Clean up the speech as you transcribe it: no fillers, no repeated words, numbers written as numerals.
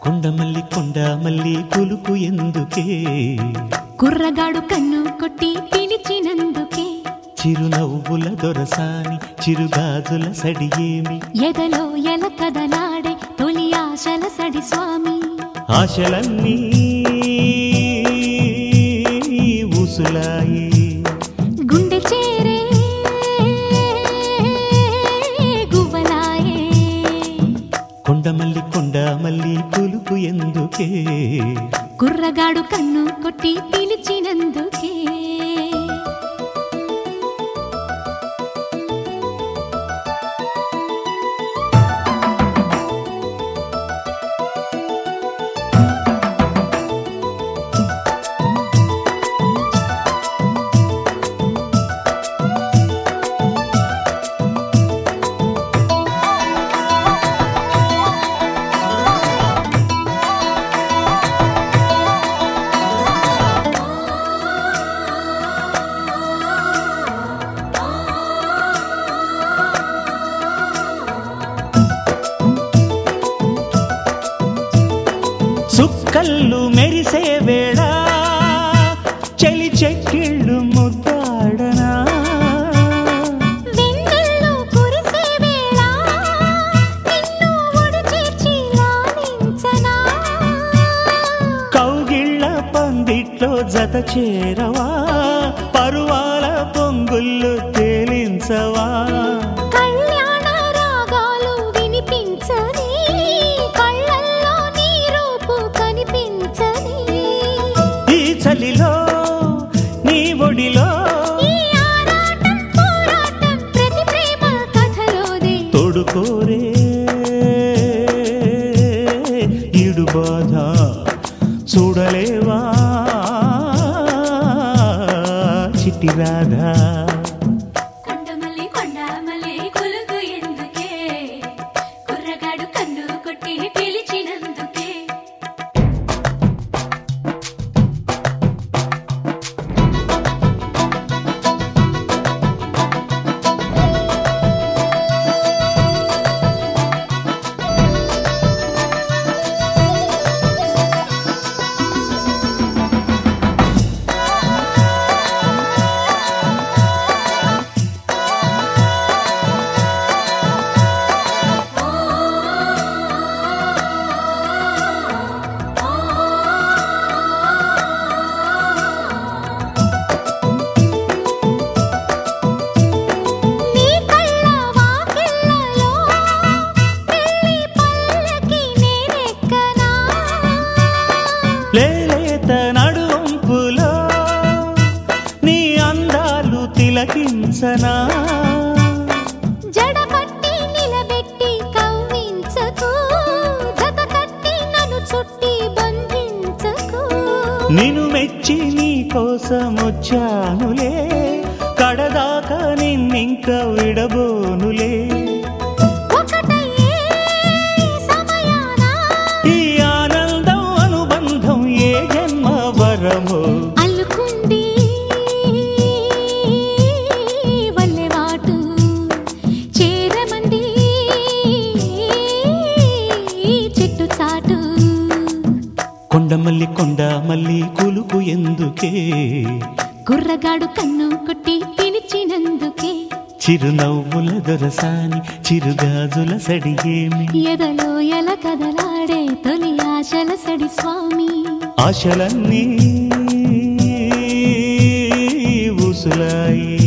కొండ మల్లి కులుకు ఎందుకే, కుర్రగాడు కన్ను కొట్టి పిలిచినందుకే, చిరునవ్వుల దొరసాని చిరుగాజుల సడియేమి, ఎదలో ఎల కదలాడే తొలి ఆశల సడి స్వామి. ఆశలన్నీ ఊసులాయి, గుండె చేరే గువ్వలాయే. కొండ మల్లి కులుకు ఎందుకే, కుర్రగాడు కన్ను కొట్టి పిలిచినందుకే. సుక్కళ్ళు మెరిసే వేళ చెలి చెక్కిళ్ళు ముద్దాడనా, వెన్నెల్లో కురిసే వేళ నిన్ను ఒడి చేర్చి లాలించనా. కౌగిళ్ళ పందిట్లో జత చేరవా, పరువాల పొంగుళ్ళు తేలించవా, కళ్యాణ రాగాలు వినిపించని, కళ్ళల్లో నీ రూపు కనిపించని. ఈ చలిలో నీ ఒడిలో ఈ ఆరాటం పోరాటం ప్రతి ప్రేమ కథలోదే. తోడుకోరే ఈడు బాధ చూడలేవా చిట్టి రాధా. కొండమల్లి కులుకు ఎందుకే, కుర్రగాడు కన్ను కొట్టి పిలిచినందుకే. నీ కళ్ళ వాకిళ్ళలో పెళ్లి పల్లకి నేనెక్కనా. లేలేత నడుంపులో నీ అందాలు తిలకించనా, జడపట్టి నిలబెట్టి కవ్వించకు, జత కట్టి నన్ను చుట్టి బంధించకు. నిన్ను మెచ్చి నీ కోసం వచ్చానులే, కడదాకా నిన్నింక విడబోనులే. ఒకటయ్యే సమయాన ఈ ఆనందం అనుబంధం ఏ జన్మ వరమో, అల్లుకుంది వల్లెవాటు, చేరమంది చెట్టు చాటు. కొండ మల్లి కులుకు ఎందుకే, కుర్రగాడు కన్ను కొట్టి పిలిచినందుకే, చిరునవ్వుల దొరసాని చిరుగాజుల సడియేమి, ఎదలో ఎల కదలాడే తొలి ఆశల సడి స్వామి. ఆశలన్నీ ఊసులాయి.